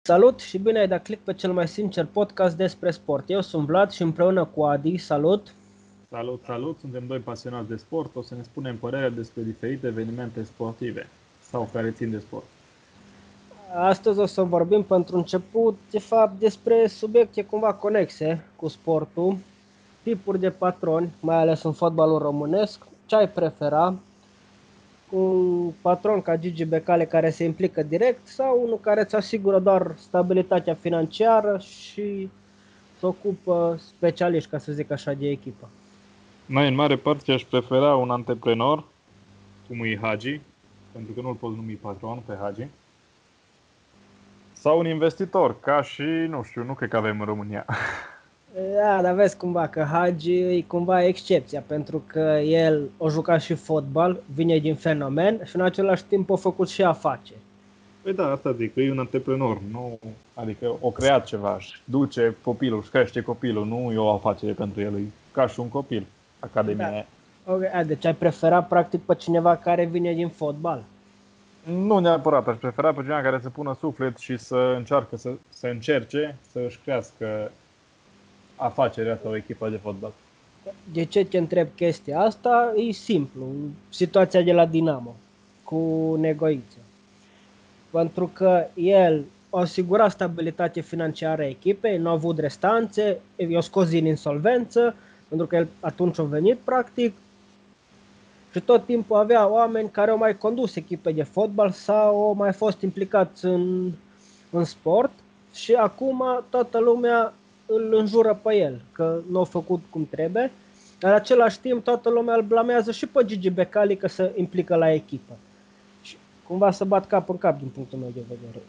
Salut și bine ai dat click pe cel mai sincer podcast despre sport. Eu sunt Vlad și împreună cu Adi, salut! Salut, salut! Suntem doi pasionați de sport. O să ne spunem părerea despre diferite evenimente sportive sau care țin de sport. Astăzi o să vorbim pentru început, de fapt, despre subiecte cumva conexe cu sportul, tipuri de patroni, mai ales în fotbalul românesc. Ce ai prefera? Un patron ca Gigi Becali care se implică direct sau unul care îți asigură doar stabilitatea financiară și se ocupă specialiști, ca să zic așa, de echipă? Mai în mare parte aș prefera un antreprenor, cum e Hagi, pentru că nu-l poți numi patron pe Hagi, sau un investitor, ca și, nu știu, nu cred că avem în România. Da, dar vezi cumva că Hagi e cumva excepția, pentru că el a jucat și fotbal, vine din fenomen și în același timp a făcut și afaceri. Păi da, asta zic, că e un antreprenor, nu, adică o creat ceva, își duce copilul, își crește copilul, nu e o afacere pentru el, e ca și un copil, academia aia. Okay, deci ai prefera practic pe cineva care vine din fotbal? Nu neapărat, aș prefera pe cineva care să pună suflet și să încerce să își crească afacerea sau echipa de fotbal. De ce te întreb chestia asta? E simplu, situația de la Dinamo cu Negoiță. Pentru că el a asigurat stabilitate financiară a echipei, nu a avut restanțe, i-a scos din insolvență, pentru că el atunci a venit practic. Și tot timpul avea oameni care au mai condus echipe de fotbal sau au mai fost implicați în sport și acum toată lumea îl înjură pe el, că nu a făcut cum trebuie, dar în același timp toată lumea îl blamează și pe Gigi Becali că se implică la echipă. Și cumva să bat cap în cap din punctul meu de vedere.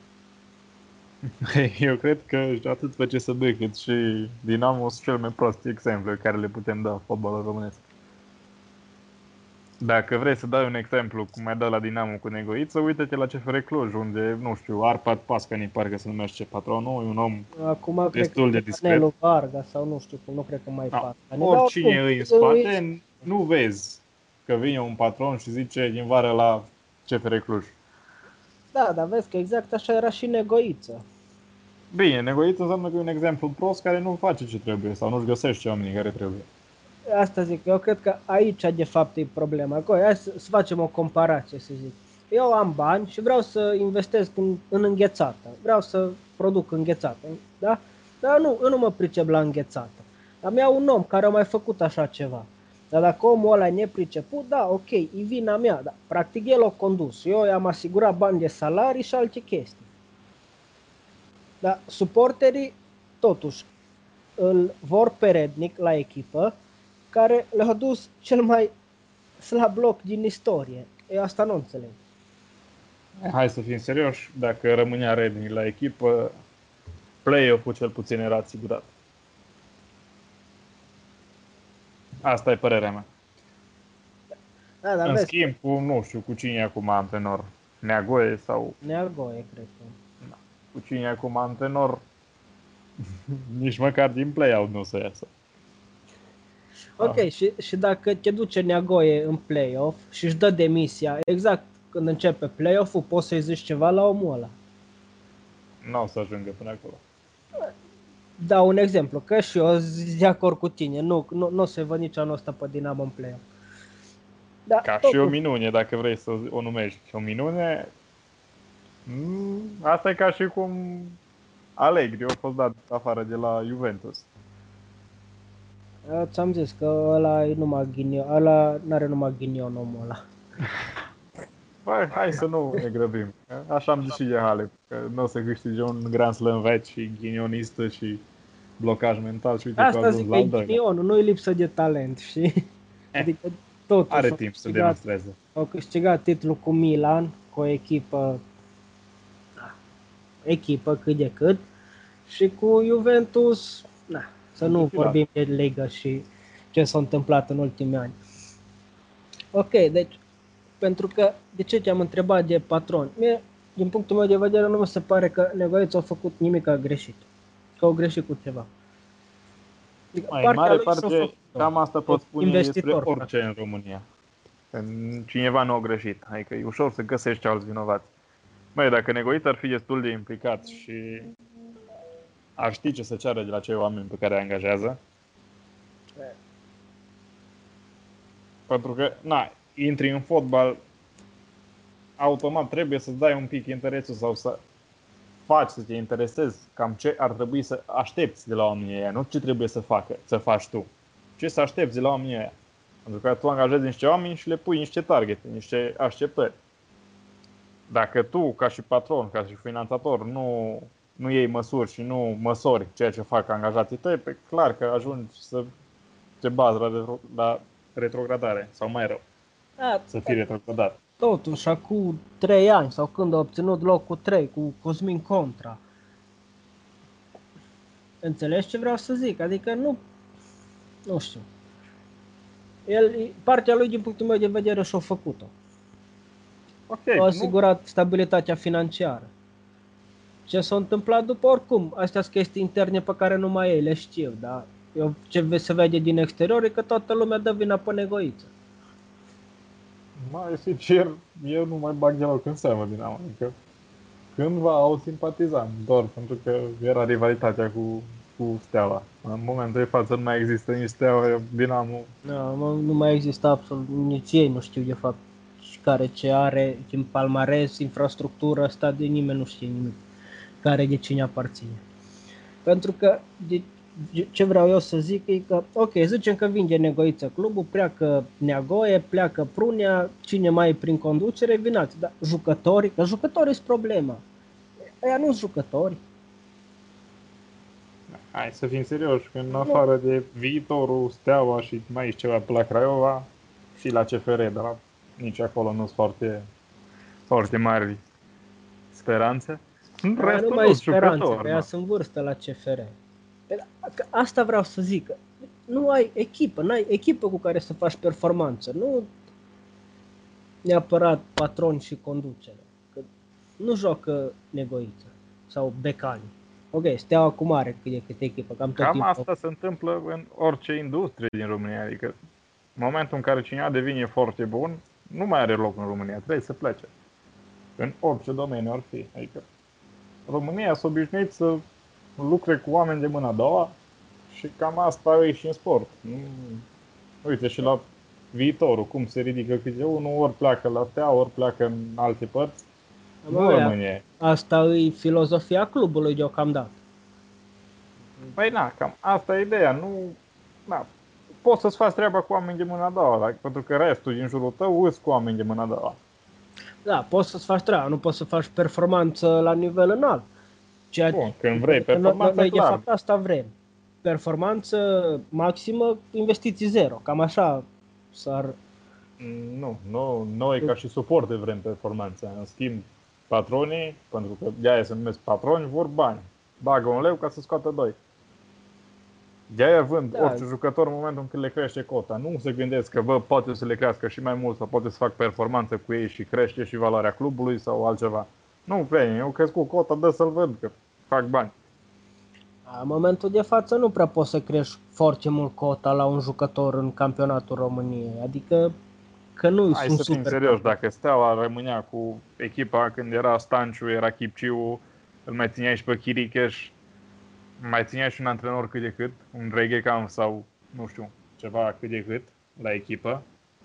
Eu cred că atât pe CSB cât și Dinamo sunt cel mai prost exemplu care le putem da fotbalul românesc. Dacă vrei să dai un exemplu, cum ai dat la Dinamo cu Negoiță, uite-te la CFR Cluj, unde, nu știu, Arpad Pascani parcă se numește patronul, e un om Acum destul de cred că discret. Nelu Varga sau nu știu, nu cred că mai Da. Pascani. Oricine e în spate, nu vezi că vine un patron și zice din vară la CFR Cluj. Da, dar vezi că exact așa era și Negoiță. Bine, Negoiță înseamnă că e un exemplu prost care nu face ce trebuie sau nu-și găsește oamenii care trebuie. Asta zic, eu cred că aici de fapt e problema. Hai să facem o comparație, să zic. Eu am bani și vreau să investesc în înghețată. Vreau să produc înghețată, da? Dar eu nu mă pricep la înghețată. Dar mi-au un om care a mai făcut așa ceva. Dar dacă omul ăla e nepriceput, da, ok, e vina mea. Dar practic el o condus. Eu i-am asigurat bani de salarii și alte chestii. Dar suporterii, totuși, îl vor pe Rednic la echipă, care le-a dus cel mai slab loc din istorie. Eu asta nu înțeleg. Hai să fim serioși, dacă rămânea Rednic la echipă, play-off-ul cel puțin era asigurat. Asta e părerea mea. Da, dar în vezi, schimb, nu știu, cu cine e acum antrenor? Neagoe sau... Neagoe, cred că. Da. Cu cine e acum antrenor? Nici măcar din play-out nu o să iasă. Ok, și dacă te duce Neagoe în play-off și își dă demisia, exact când începe play-off-ul, poți să-i zici ceva la omul ăla. Nu o să ajungă până acolo. Dau un exemplu, că și eu sunt de acord cu tine, nu se văd nici anul ăsta pe Dinamo în play-off. Da, Ca și o minune, dacă vrei să o numești o minune, asta e ca și cum Allegri a fost dat afară de la Juventus. Ți-am zis că ăla e numai ghinion, ăla n-are numai ghinion omul ăla. Hai să nu ne grăbim. Așa am zis și de Halep, că nu o să câștige un Grand Slam vechi și ghinionistă și blocaj mental și uite Asta că a zic ajuns că la e ghinionul, nu e lipsă de talent, știi? Adică totuși are timp să demonstreze. Au câștigat titlul cu Milan, cu o echipă cât de cât, și cu Juventus, să nu vorbim de ligă și ce s-a întâmplat în ultimii ani. Ok, deci, pentru că, de ce te-am întrebat de patron? Mie, din punctul meu de vedere, nu mi se pare că Negoiță a făcut nimic greșit. Că au greșit cu ceva. Adică în mare parte, cam asta pot spune despre orice în România. Cineva nu a greșit. Adică e ușor să găsești alți vinovați. Băi, dacă Negoiță ar fi destul de implicat și ar ști ce să ceară de la cei oameni pe care îi angajează, pentru că, intri în fotbal, automat trebuie să-ți dai un pic interesul sau să faci, să te interesezi cam ce ar trebui să aștepți de la oamenii ăia, nu ce trebuie să faci tu. Ce să aștepți de la oamenii ăia. Pentru că tu angajezi niște oameni și le pui niște targete, niște așteptări. Dacă tu, ca și patron, ca și finanțator, nu iei măsuri și nu măsori ceea ce fac angajații tăi, pe clar că ajungi să te bazi la retrogradare sau mai rău, să fii retrogradat. Totuși, acum 3 ani sau când a obținut locul 3 cu Cosmin Contra. Înțelegi ce vreau să zic? Adică nu știu. Partea lui, din punctul meu de vedere, și-a făcut-o. Okay, a asigurat stabilitatea financiară. Ce s-a întâmplat după, oricum, astea sunt chestii interne pe care numai ei le știu, dar ce se vede din exterior e că toată lumea dă vina pe Negoiță. Mai sincer, eu nu mai bag deloc în seamă Dinamo, adică cândva au simpatizat, doar pentru că era rivalitatea cu Steaua. În momentul de față nu mai există nici Steaua, Dinamo. Nu mai există absolut, nici ei nu știu de fapt care ce are, din palmares, infrastructură, stadion, nimeni nu știe nimic care de cine aparține. Pentru că ce vreau eu să zic e că, ok, zicem că vinge Negoiță clubul, pleacă Neagoe, pleacă Prunea, cine mai e prin conducere, vinați, dar jucătorii sunt problema. Aia nu sunt jucători. Hai să fim serioși, că în afară de Viitorul, Steaua și mai ești ceva pe la Craiova și la CFR, dar nici acolo nu sunt foarte mari speranțe. Nu mai e speranțe, că ea sunt vârstă la CFR. Asta vreau să zic, nu ai echipă, n-ai echipă cu care să faci performanță, nu neapărat patron și conducere. Că nu joacă Negoiță sau Becali. Ok, Steaua acum are cât de cât echipă, cam asta se întâmplă în orice industrie din România, adică în momentul în care cineva devine foarte bun, nu mai are loc în România, trebuie să plece. În orice domeniu ar fi, adică România s-a obișnuit să lucre cu oameni de mâna a doua și cam asta e și în sport. Uite și la Viitorul, cum se ridică câte unul, ori pleacă la Steaua, ori pleacă în alte părți. Nu rămâne. Asta e filozofia clubului deocamdată. Păi cam asta e ideea. Poți să-ți faci treaba cu oameni de mâna a doua, pentru că restul din jurul tău îți cu oameni de mâna a doua. Da, poți să-ți faci treaba, nu poți să faci performanță la nivel înalt. Bun, când vrei performanță, noi de fapt asta vrem. Performanță maximă, investiții zero. Cam așa s-ar... Nu, noi ca și suporte vrem performanță. În schimb, patronii, pentru că de-aia se numesc patroni, vor bani. Bagă un leu ca să scoată 2. De-aia vând orice jucător în momentul în când le crește cota. Nu se gândesc că poate să le crească și mai mult sau poate să fac performanță cu ei și crește și valoarea clubului sau altceva. Nu, eu crescut cota, dă să-l vând, că fac bani. În momentul de față nu prea poți să crești foarte mult cota la un jucător în campionatul României. Adică că nu Hai sunt să fim serios, dacă Steaua rămânea cu echipa când era Stanciu, era Chipciu, îl mai țineai și pe Chiricheș, mai țineai și un antrenor cât de cât, un Reghecam sau, nu știu, ceva cât de cât la echipă.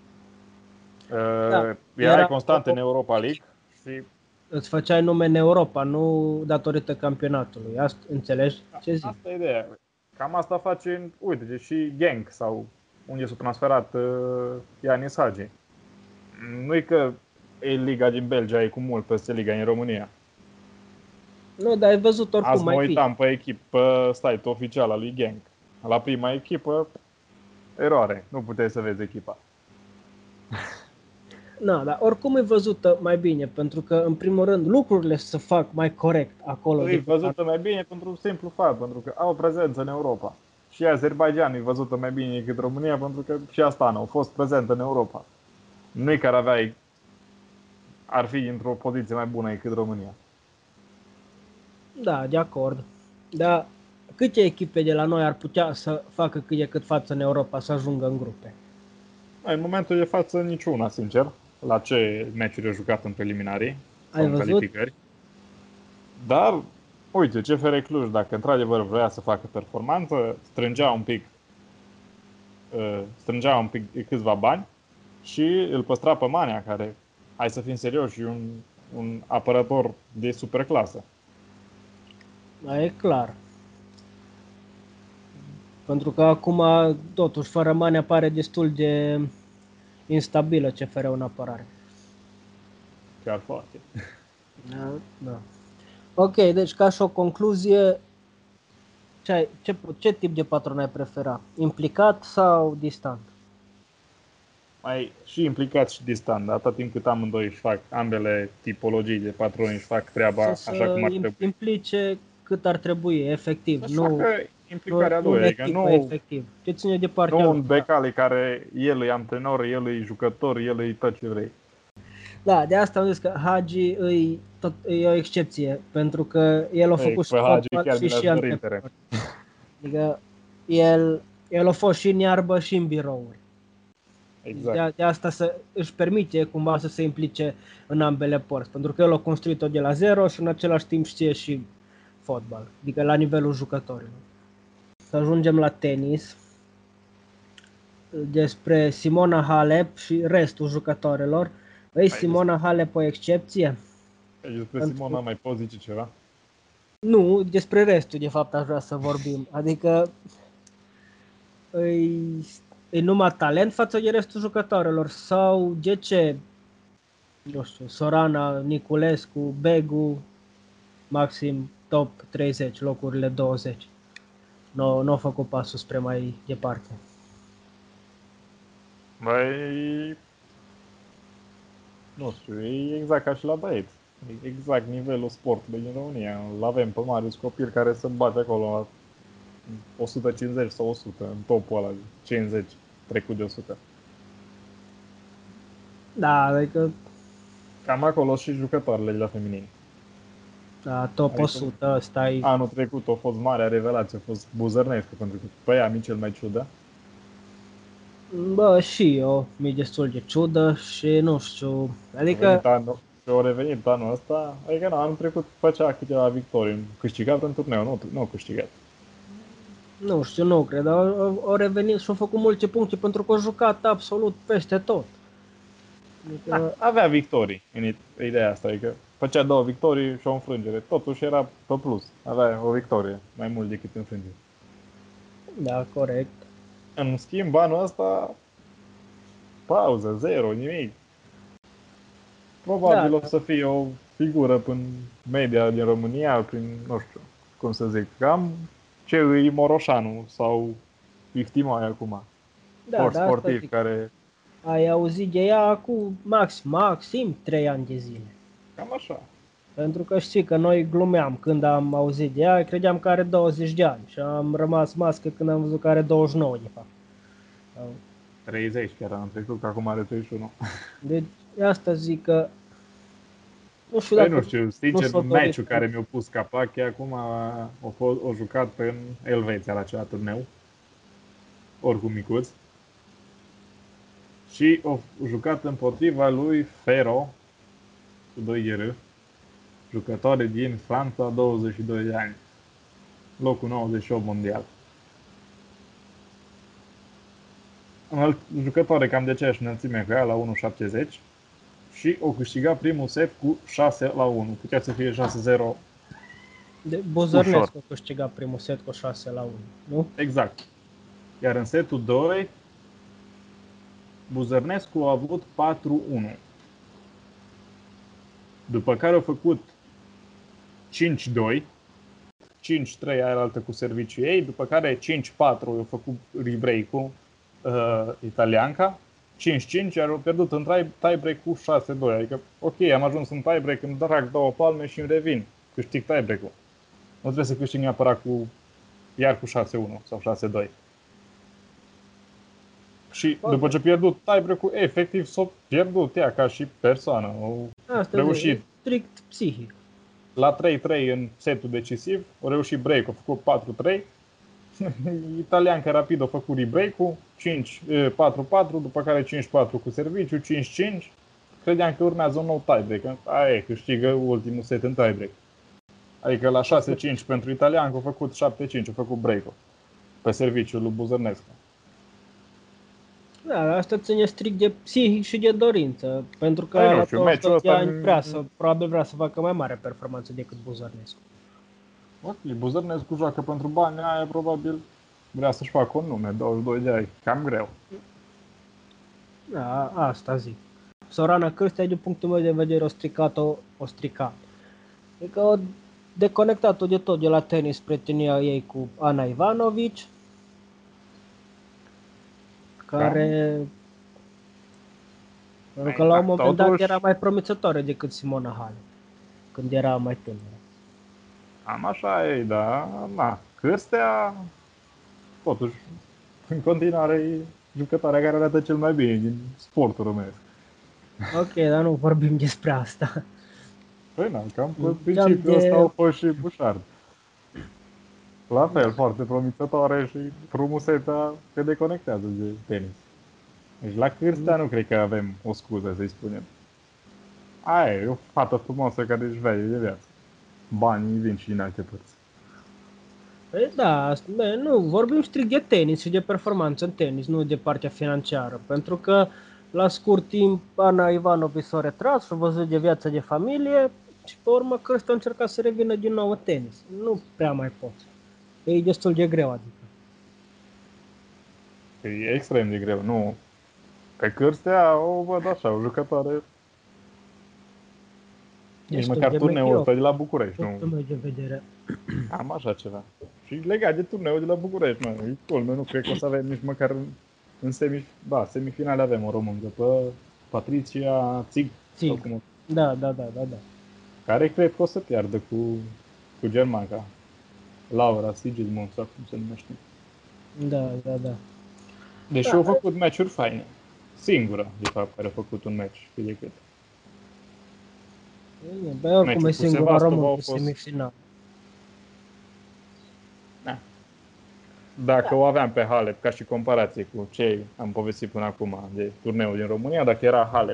Erai constant în Europa League și... Îți făceai nume în Europa, nu datorită campionatului. Înțelegi ce zic? Asta e ideea. Cam asta face, uite, și Genk sau unde s-a transferat Ianis Hagi. Nu-i că e Liga din Belgia, e cu mult peste Liga în România. Nu, dar ai văzut oricum azi mai fi. Azi mă uitam pe echipă, site-ul oficial al lui Genk. La prima echipă, eroare. Nu puteai să vezi echipa. Dar oricum e văzută mai bine, pentru că, în primul rând, lucrurile se fac mai corect acolo. E văzută mai bine pentru un simplu fapt, pentru că au prezență în Europa. Și Azerbaijan e văzută mai bine decât România, pentru că și Astana au fost prezentă în Europa. Nu-i care ar fi într-o poziție mai bună decât România. Da, de acord. Dar câte echipe de la noi ar putea să facă cât de cât față în Europa, să ajungă în grupe? În momentul de față niciuna, sincer. La ce meciuri au jucat în preliminarii? Ai în văzut? calificări. Dar, uite, CFR Cluj, dacă într-adevăr vrea să facă performanță, strângea un pic câțiva bani și îl păstra pe Manea, care, hai să fim serioși, e un apărător de superclasă. Da, e clar. Pentru că acum, totuși, fără Manea pare destul de instabilă CFR-ul în apărare. Chiar foarte. Da. Ok, deci ca și o concluzie, ce tip de patron ai prefera? Implicat sau distant? Mai și implicat și distant, dar atât timp cât amândoi își fac, ambele tipologii de patroni își fac treaba așa cum ar trebui. Implice cât ar trebui, efectiv. Să-și Nu, facă implicarea nu lui, în adică echipă, efectiv. Ce ține de partea nu lui. un Becali care el e antrenor, el e jucător, el e tot ce vrei. Da, de asta am zis că Hagi e o excepție, pentru că el a făcut și Pe Hagi fotbal chiar mi și l-aș dori în teren. antrenor. Adică el a fost și în iarbă și în birouri. Exact. De asta își permite cumva să se implice în ambele părți, pentru că el a construit-o de la zero și în același timp știe și fotbal, adică la nivelul jucătorilor. Să ajungem la tenis, despre Simona Halep și restul jucătorilor. Simona Halep o excepție? Despre Simona mai poți zice ceva? Nu, despre restul de fapt aș vrea să vorbim. Adică e numai talent față de restul jucătorilor sau de ce? Nu știu, Sorana, Niculescu, Begu, maxim top 30, locurile 20. Nu a făcut pasul spre mai departe. Băi, nu știu, e exact ca și la băieți. E exact nivelul sportului din România. Îl avem pe Marius Copil care se bate acolo la 150 sau 100 în topul ăla, 50, trecut de 100. Da, adică Cam acolo și jucătoarele la feminine. da, top Adică 100 ăsta e... Anul trecut a fost marea revelație, a fost Buzărnescu, pentru că pe ea mi cel mai ciudă. Bă, și eu mi-e destul de ciudă și nu știu, adică... A revenit anul ăsta, adică nu, anul trecut făcea câteva victorii, câștigat în turneu, nu câștigat. Nu știu, nu cred, au revenit și au făcut multe puncte pentru că au jucat absolut peste tot. Adică... avea victorii în ideea asta, adică făcea 2 victorii și o înfrângere. Totuși era pe plus, avea o victorie mai mult decât înfrângere. Da, corect. În schimb, anul ăsta, pauză, 0, nimic. Probabil o să fie o figură prin media din România, prin, nu știu, cum să zic, cam ce îi Moroșanu sau Iftimoai acum. Da, sportiv care... Ai auzit de ea cu maxim 3 ani de zile. Cam așa. Pentru că știi că noi glumeam când am auzit de ea, credeam că are 20 de ani și am rămas mască când am văzut că are 29 de fapt. 30 chiar am trecut, că acum are 31. Deci asta zic că nu știu dacă... Nu știu, sincer, meciul care mi-a pus capac, acum o jucat în Elveția la acela turneu, oricum micuț, și o jucat împotriva lui Ferro, cu 2 R, jucătoare din Franța, 22 de ani, locul 98 mondial. Un alt jucătoare cam de aceeași înălțime ca ea, la 1,70, și o câștiga primul set cu 6-1. Putea să fie 6-0. Buzărnescu a câștigat primul set cu 6-1, nu? Exact. Iar în setul 2, Buzărnescu a avut 4-1. După care a făcut 5-2, 5-3 aia altă cu serviciul ei, după care 5-4 a făcut rebreak-ul italianca, 5-5, iar au pierdut în tiebreak cu 6-2. Adică, ok, am ajuns în tiebreak, îmi trag 2 palme și îmi revin. Câștig tiebreak-ul. Nu trebuie să câștig neapărat iar cu 6-1 sau 6-2. Și după ce a pierdut tiebreak-ul, efectiv s-a pierdut ea ca și persoană. A reușit strict psihic. La 3-3 în setul decisiv, a reușit break, a făcut 4-3. Italianca rapid a făcut rebreak-ul, 4-4, după care 5-4 cu serviciu, 5-5 credeam că urmează un nou tiebreak. Aia e, câștigă ultimul set în tiebreak. Adică la 6-5 pentru italian, au făcut 7-5, au făcut break-ul pe serviciul lui Buzărnescu. Da, asta ține strict de psihic și de dorință, pentru că Păi nu la știu, meciul 22 de ăsta ani probabil vrea să facă mai mare performanță decât Buzărnescu. Ok, Buzărnescu joacă pentru bani, aia probabil vrea să-și facă un nume, 22 de ani, cam greu. Da, asta zic. Sorana Cârstea, din punctul meu de vedere, o stricat. Adică o deconectat-o de tot de la tenis, prietenia ei cu Ana Ivanovic, care... Pentru că la un moment dat totuși, era mai promițătoare decât Simona Halep, când era mai tânără. am așa e, da, na, Cârstea, totuși, în continuare e jucătoarea care arată cel mai bine din sportul românesc. Ok, dar nu vorbim despre asta. Păi na, cam pe principiul ăsta au fost și Bușard. La fel, foarte promițătoare și frumusețea te deconectează de tenis. Deci la Cârstea nu cred că avem o scuză, să-i spunem. Aia e o fată frumoasă care își vede de viață. Banii vin și din alte părți. Păi da, nu, vorbim strict de tenis și de performanță în tenis, nu de partea financiară. Pentru că la scurt timp Ana Ivanovic s-a retras și a văzut de viața de familie și pe urmă Cârstea a încercat să revină din nou în tenis. Nu prea mai pot. E destul de greu, adică. E extrem de greu, nu. Pe Cârstea o văd așa, o jucătoare. Nici măcar turneul ăsta de la București, nu. Meu de vedere. Am așa ceva. Și legat de turneul de la București, mă, e culmea, nu cred că o să avem nici măcar în semifinale avem o româncă pe Patricia Țig. Da. Care cred că o să piardă cu germanca. Laura Sigismund, sau cum se numește. Da. Deși au făcut meciuri faine. Singura, de fapt, care a făcut un meci cât de cât. Bă, oricum e singura româncă în semifinal. Dacă o aveam pe Halep, ca și comparație cu ce am povestit până acum de turneul din România, dacă era Halep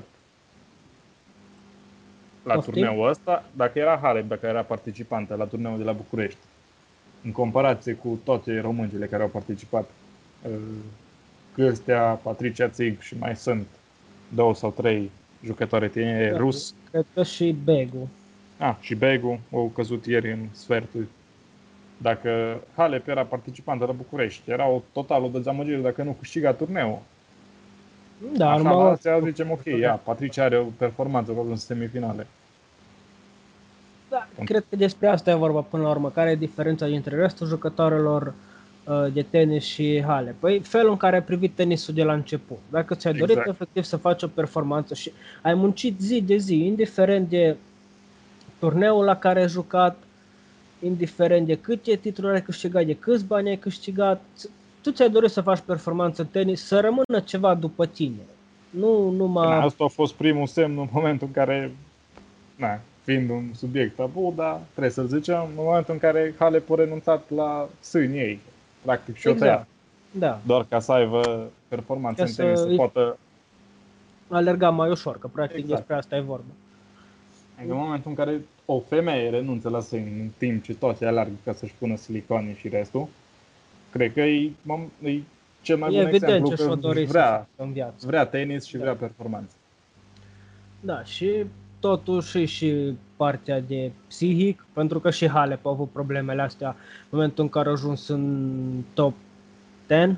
la turneul ăsta, dacă era participantă la turneul de la București, în comparație cu toate româncele care au participat, Cârstea, Patricia Țig și mai sunt 2 sau 3 jucătoare tineri rus. Cred că și Begu. Și Begu au căzut ieri în sfertul. Dacă Halep era participantă la București, era o dezamăgire dacă nu câștiga turneul. Da, așa la astea zicem ok, Patricia are o performanță în semifinale. Da, cred că despre asta e vorba până la urmă. Care e diferența dintre restul jucătoarelor de tenis și Halep? Păi felul în care ai privit tenisul de la început. Dacă ți-ai dorit efectiv să faci o performanță și ai muncit zi de zi, indiferent de turneul la care ai jucat, indiferent de câte titluri ai câștigat, de câți bani ai câștigat, tu ți-ai dorit să faci performanță în tenis, să rămână ceva după tine. Nu numai... Asta a fost primul semn în momentul în care, fiind un subiect tabu, dar trebuie să-l zicem, în momentul în care Halep a renunțat la sânii ei, practic și o tăia. Da. Doar ca să aibă performanță în tenis, să poată alerga mai ușor, că practic despre asta e vorba. În momentul în care o femeie renunță la sâni în timp ce toate alergă ca să-și pună silicoane și restul, cred că e cel mai bun exemplu că vrea tenis și vrea performanță. Da, și totuși și partea de psihic, pentru că și Halep a avut problemele astea în momentul în care a ajuns în top 10.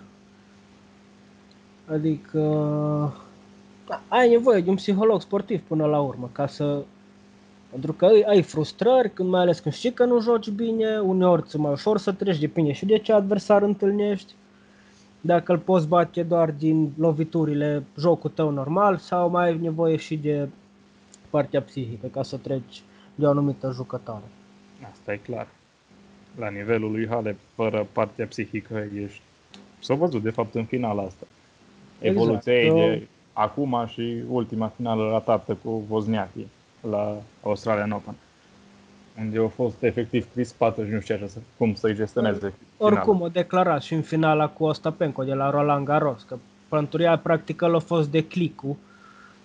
Adică ai nevoie de un psiholog sportiv până la urmă, pentru că ai frustrări, mai ales când știi că nu joci bine, uneori ți mai ușor să treci, depinde și de ce adversar întâlnești. Dacă îl poți bate doar din loviturile jocul tău normal sau mai ai nevoie și de partea psihică ca să treci de o anumită jucătoare. Asta e clar. La nivelul lui Halep, fără partea psihică, s-a văzut de fapt în finala asta. Evoluția ei de acum și ultima finală ratată cu Wozniacki la Australian Open, unde a fost efectiv crispată și nu știa cum să-i gestioneze. Oricum o declarat și în finala cu Ostapenko de la Roland Garros, că pentru ea practic a fost declicul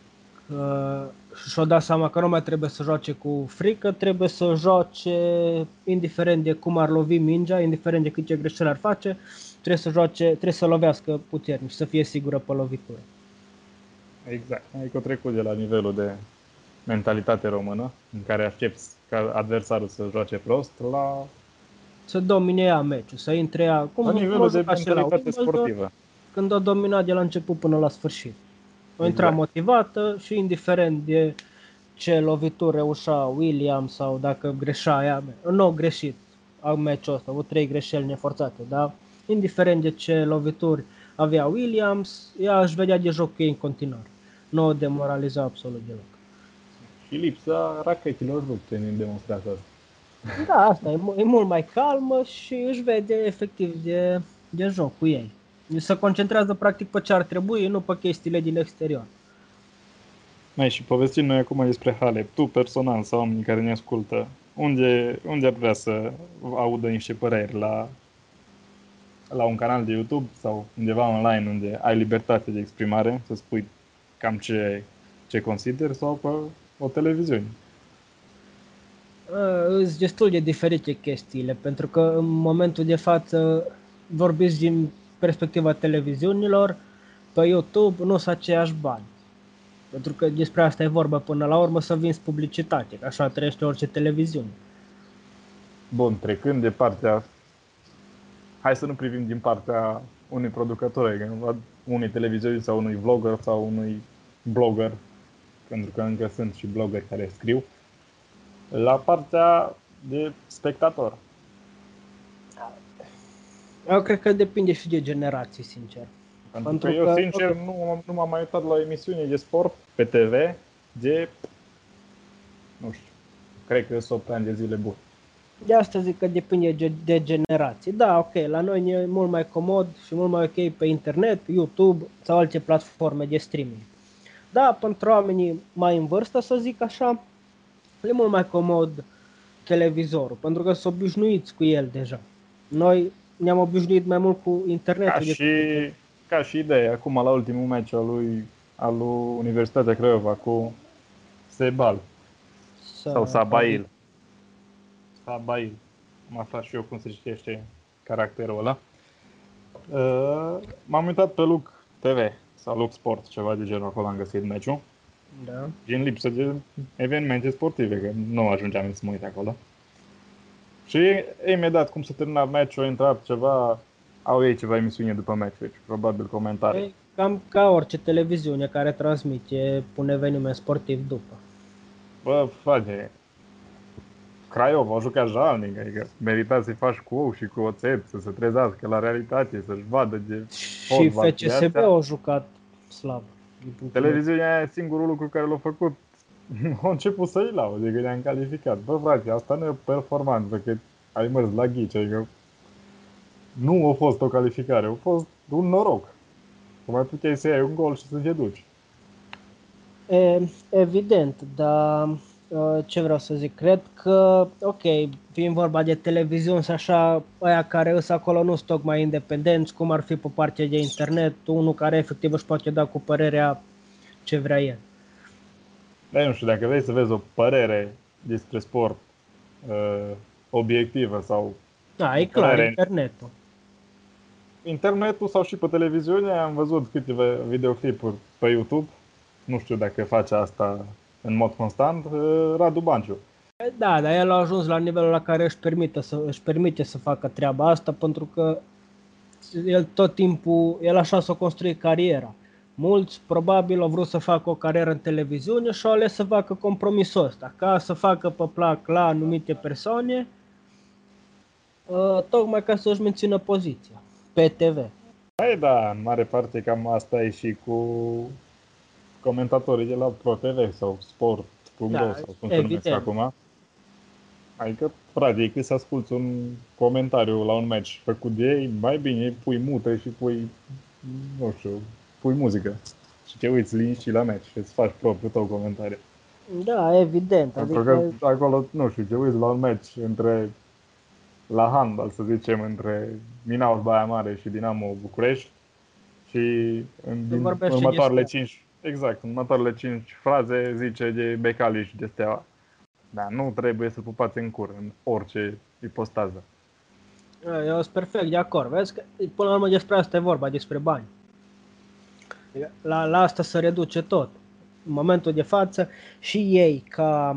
Și-o dat seama că nu mai trebuie să joace cu frică, trebuie să joace, indiferent de cum ar lovi mingea, indiferent de câte greșeli ar face, trebuie să lovească puternic și să fie sigură pe lovitură. Exact. Adică trecut de la nivelul de mentalitate română, în care aștepți ca adversarul să joace prost, la Să domine ea meciul, să intre ea, cum nivelul de juca și la mentalitate Wimbledon, sportivă. când o domina de la început până la sfârșit. O intra Exact. motivată și indiferent de ce lovitură reușea William sau dacă greșea ea, nu au greșit în meciul ăsta, au 3 greșeli neforțate, da? Indiferent de ce lovituri avea Williams, ea își vedea de joc cu ei în continuare. Nu o demoraliza absolut deloc. Și lipsa rachetilor rupte ne demonstrează asta. Da, asta e mult mai calmă și își vede efectiv de joc cu ei. Se concentrează practic pe ce ar trebui, nu pe chestiile din exterior. Mai și povestim noi acum despre Halep. Tu personal sau oamenii care ne ascultă, unde ar vrea să audă niște păreri? La un canal de YouTube sau undeva online unde ai libertate de exprimare, să spui cam ce consideri, sau pe o televiziune? Sunt destul de diferite chestiile, pentru că în momentul de față vorbiți din perspectiva televiziunilor, pe YouTube nu sunt aceiași bani. Pentru că despre asta e vorba până la urmă, să vinzi publicitate, că așa trăiește orice televiziune. Bun, trecând de partea... Hai să nu privim din partea unui producător, unei televiziuni sau unui vlogger sau unui blogger, pentru că încă sunt și bloggeri care scriu, la partea de spectator. Eu cred că depinde și de generații, sincer. Pentru că eu, sincer, nu m-am mai uitat la emisiuni de sport pe TV de, nu știu, cred că sunt 8 ani de zile bune. De asta zic că depinde de generații. Da, ok, la noi e mult mai comod și mult mai ok pe internet, YouTube sau alte platforme de streaming. Da, pentru oamenii mai în vârstă, să zic așa, e mult mai comod televizorul, pentru că sunt obișnuiți cu el deja. Noi ne-am obișnuit mai mult cu internetul. Ca și idee, acum la ultimul meci al lui Universitatea Craiova cu Sebal sau Sabail. Sabail. Am aflat și eu cum se citește caracterul ăla. M-am uitat pe Lux TV sau Lux Sport, ceva de genul, acolo am găsit meciul. Da. Din lipsă de evenimente sportive, că nu ajungeam să mă uit acolo. Și imediat cum se termina meciul, a intrat ceva, au ei ceva emisiune după meciuri, probabil comentarii. E cam ca orice televiziune care transmite un eveniment sportiv după. Bă, frate, Craiova a jucat jalnic, adică merita să-i faci cu ou și cu oțet, să se trezească la realitate, să-și vadă de Și FCSB a jucat slab. Televiziunea e singurul lucru care l-a făcut. A început să-i laude, adică ne-am calificat. Bă, frate, asta nu e o performanță, că ai mers la ghici, adică nu a fost o calificare, a fost un noroc. Cum mai puteai să iei un gol și să te duci. Evident, dar ce vreau să zic, cred că, ok, fiind vorba de televiziuni și așa, aia care îs acolo nu sunt tocmai independenți, cum ar fi pe partea de internet, unul care efectiv își poate da cu părerea ce vrea el. Dar nu știu, dacă vrei să vezi o părere despre sport obiectivă sau... Da, e clar, internetul. Internetul sau și pe televiziune, am văzut câteva videoclipuri pe YouTube, nu știu dacă face asta în mod constant, Radu Banciu. Da, dar el a ajuns la nivelul la care își permite să facă treaba asta, pentru că el tot timpul, el așa s-a construit cariera. Mulți probabil au vrut să facă o carieră în televiziune și au ales să facă compromisul ăsta, ca să facă pe plac la anumite persoane, tocmai ca să-și mențină poziția pe TV. Hai, da, în mare parte cam asta e și cu comentatorii de la Pro TV sau Sport.ro, da, sau cum se numesc acum. Adică, practic, să asculti un comentariu la un meci făcut de ei, mai bine pui mută și nu știu, pui muzică și te uiți liniștit la meci și îți faci propriul tău comentariu. Da, evident. Pentru că acolo, nu știu, te uiți la un meci la handbal, să zicem, între Minaus Baia Mare și Dinamo București și din următoarele Exact, în următoarele 5 fraze zice de Becali și de Steaua. Dar nu trebuie să pupați în cur în orice ipostază. Eu sunt perfect de acord. Vezi că până la urmă despre asta e vorba, despre bani. La asta se reduce tot. În momentul de față și ei ca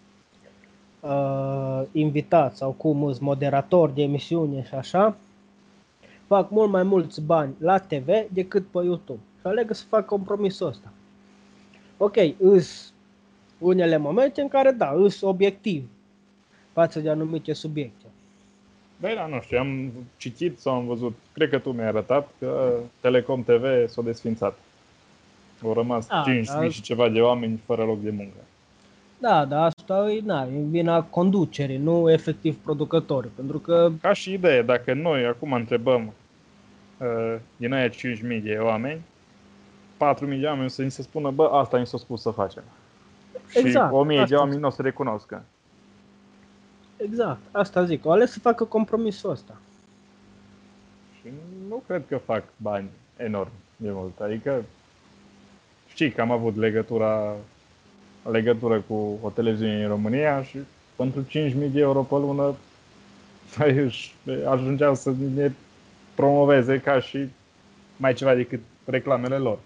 invitați sau cum sunt moderatori de emisiune și așa, fac mult mai mulți bani la TV decât pe YouTube. Și aleg să fac compromisul ăsta. Ok, îs unele momente în care da, îs obiectiv față de anumite subiecte. Da, nu știu, am citit sau am văzut, cred că tu mi-ai arătat că Telecom TV s-a desfințat. Au rămas 5.000 și ceva de oameni fără loc de muncă. Da, dar asta e vina conducerii, nu efectiv producători, pentru că... Ca și idee, dacă noi acum întrebăm din aia 5.000 de oameni, 4.000 de oameni să ni se spună, bă, asta ni s-a spus să facem. Exact, și 1.000 de oameni nu o să recunoscă. Exact, asta zic, o ales să facă compromisul ăsta. Și nu cred că fac bani enorm de mult, adică știi că am avut legătură cu o televiziune în România și pentru 5.000 de euro pe lună ajungeau să ne promoveze ca și mai ceva decât reclamele lor.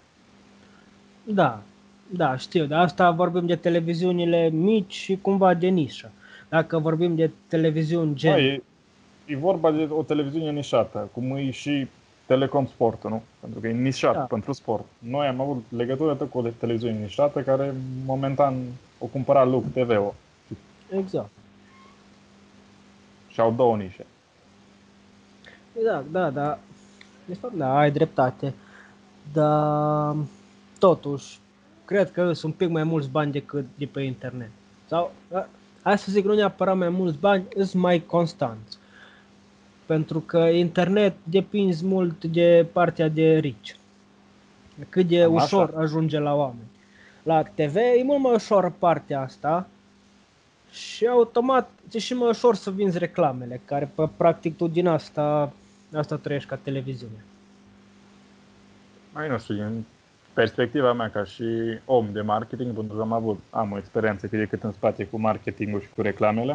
Da, știu, dar asta vorbim de televiziunile mici și cumva de nișă. Dacă vorbim de televiziuni gen... E vorba de o televiziune nișată, cum e și Telecom Sport, nu? Pentru că e nișat pentru sport. Noi am avut legătură cu o televiziune nișată care momentan o cumpăra Look TV-ul. Exact. Și au două nișe. Exact, da. De fapt, da, ai dreptate. Dar totuși, cred că sunt un pic mai mulți bani decât de pe internet. Sau, hai să zic, nu neapărat mai mulți bani, sunt mai constanți. Pentru că internet depinzi mult de partea de reach. Cât de ușor ajunge la oameni. La TV e mult mai ușor partea asta și automat e și mai ușor să vinzi reclamele, care practic tu din asta trăiești ca televiziune. Mai nu știu, din perspectiva mea ca și om de marketing, pentru că am o experiență cât de cât în spate cu marketingul și cu reclamele,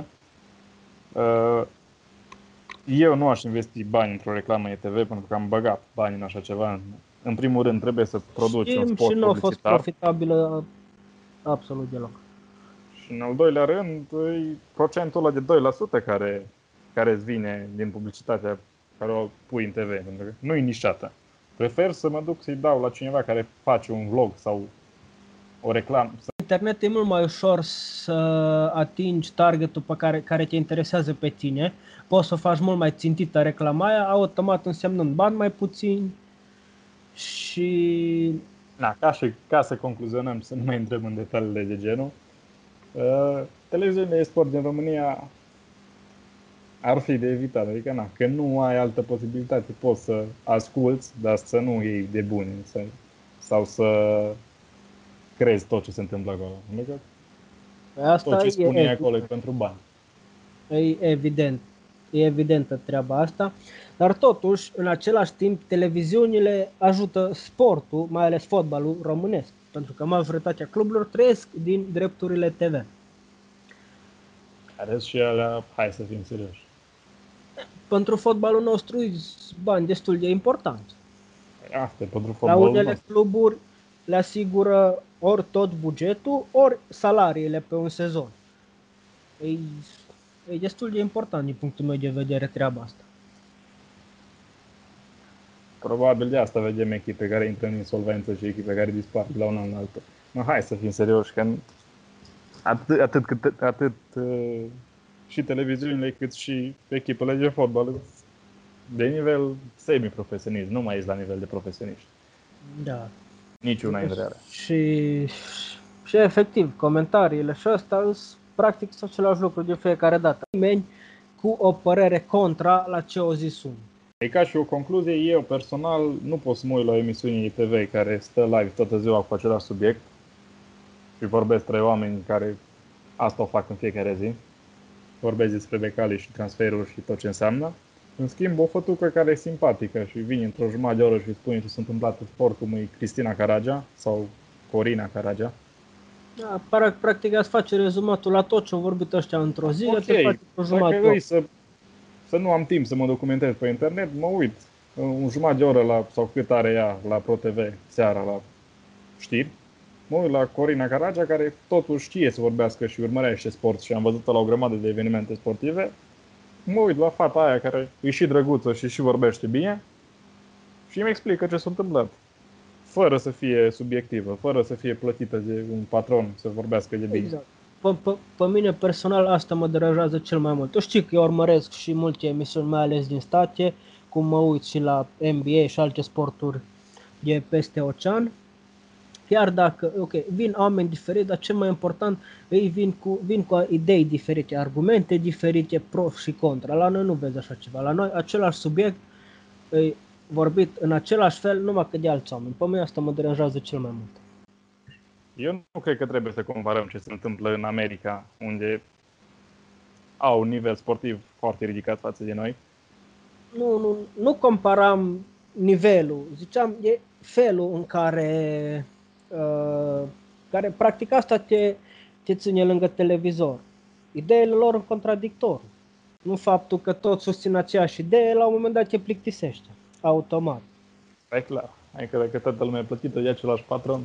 eu nu aș investi bani într-o reclamă ETV pentru că am băgat bani în așa ceva. În primul rând trebuie să produci un spot și nu a fost publicitar. profitabilă absolut deloc. Și în al doilea rând, e procentul ăla de 2% care îți vine din publicitatea care o pui în TV, pentru că nu e nișată. Prefer să mă duc să-i dau la cineva care face un vlog sau o reclamă. Internet e mult mai ușor să atingi targetul pe care te interesează pe tine. Poți să faci mult mai țintită reclama aia, automat însemnând bani mai puțini și... Ca să concluzionăm, să nu mai intrăm în detaliile de genul, televiziunile de sport din România ar fi de evitat, adică că nu ai altă posibilitate, poți să asculți, dar să nu iei de buni sau să crezi tot ce se întâmplă acolo. Adică tot ce spune acolo e pentru bani. E evidentă treaba asta, dar totuși, în același timp, televiziunile ajută sportul, mai ales fotbalul românesc, pentru că majoritatea cluburilor trăiesc din drepturile TV. Care și alea, hai să fim serioși. Pentru fotbalul nostru e bani destul de importanți. Pentru fotbalul la unele nostru. Cluburi le asigură ori tot bugetul, ori salariile pe un sezon. E destul de important din punctul meu de vedere treaba asta. Probabil de asta vedem echipe care intră în insolvență și echipe care dispar de la un an la altul. Hai să fim serioși, că atât și televiziunile cât și echipele de fotbal de nivel semi-profesionist, nu mai ești la nivel de profesioniști. Da. Niciuna dintre ele. Și efectiv, comentariile și ăsta sunt practic același lucru de fiecare dată. Nimeni cu o părere contra la ce o zis unul. E ca și o concluzie, eu personal nu pot să mă uit la emisiuni TV care stă live toată ziua cu același subiect și vorbesc trei oameni care asta o fac în fiecare zi. Vorbesc despre Becali și transferuri și tot ce înseamnă. În schimb, o fătucă care e simpatică și vine într-o jumătate de oră și spune ce s-a întâmplat în sport, cum e Cristina Caragea sau Corina Caragea. Da, practic ați face rezumatul la tot ce au vorbit ăștia într-o zi, Ok, te faci o jumătate de oră. să nu am timp să mă documentez pe internet, mă uit un jumătate de oră sau cât are ea la ProTV seara la știri. Mă uit la Corina Caragea, care totuși știe să vorbească și urmărește sport și am văzut-o la o grămadă de evenimente sportive. Mă uit la fata aia care e și drăguță și vorbește bine și îmi explică ce s-a întâmplat. Fără să fie subiectivă, fără să fie plătită de un patron să vorbească de bine. Exact. Pe mine personal asta mă deranjează cel mai mult. Tu știi că eu urmăresc și multe emisiuni, mai ales din state, cum mă uit și la NBA și alte sporturi de peste ocean. Chiar dacă, ok, vin oameni diferiți, dar cel mai important, ei vin cu idei diferite, argumente diferite, pro și contra. La noi nu vezi așa ceva. La noi același subiect e vorbit în același fel, numai că de alți oameni. Pe mine asta mă deranjează cel mai mult. Eu nu cred că trebuie să comparăm ce se întâmplă în America, unde au un nivel sportiv foarte ridicat față de noi. Nu comparam nivelul, ziceam, e felul în care practic asta te ține lângă televizor. Ideile lor în contradictoriu. Nu faptul că toți susțin aceeași idee, la un moment dat te plictisește, automat. E clar, adică dacă toată lumea e plătită de același patron.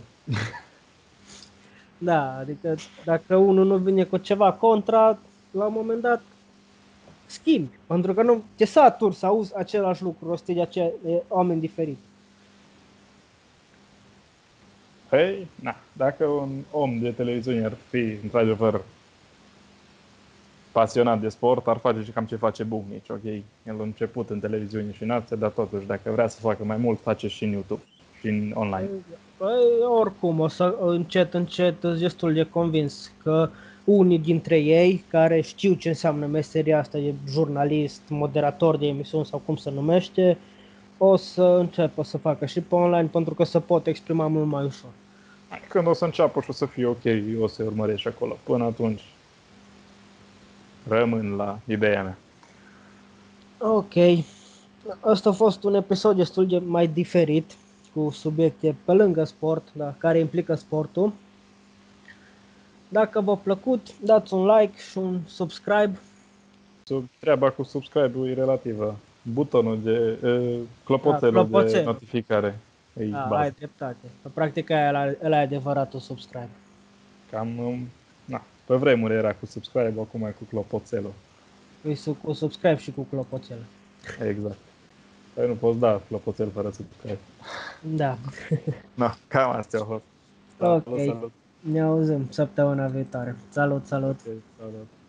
Da, adică dacă unul nu vine cu ceva contra, la un moment dat schimbi, pentru că nu te saturi să auzi același lucru rostit de oameni diferiți. Păi, dacă un om de televiziune ar fi într-adevăr pasionat de sport, ar face și cam ce face Bucnici, ok? El a început în televiziune și în alții, dar totuși, dacă vrea să facă mai mult, face și în YouTube și în online. Păi, oricum, o să încet sunt destul de convins că unii dintre ei care știu ce înseamnă meseria asta de jurnalist, moderator de emisiuni sau cum se numește, o să înceapă să facă și pe online pentru că se pot exprima mult mai ușor. Când o să înceapă și o să fie ok, o să urmăresc și acolo. Până atunci, rămân la ideea mea. Ok, asta a fost un episod destul de mai diferit, cu subiecte pe lângă sport, da, care implică sportul. Dacă v-a plăcut, dați un like și un subscribe. Treaba cu subscribe-ul e relativă. Butonul de clopoțelul de notificare. Ai dreptate. Pe practic ăla e adevăratul subscribe. Pe vremuri era cu subscribe, acum e cu clopoțelul. E cu subscribe și cu clopoțel. Exact. Păi nu poți da clopoțel fără subscribe. Da. Cam astea au fost. Ok. Salut. Ne auzim săptămâna viitoare. Salut. Okay, salut.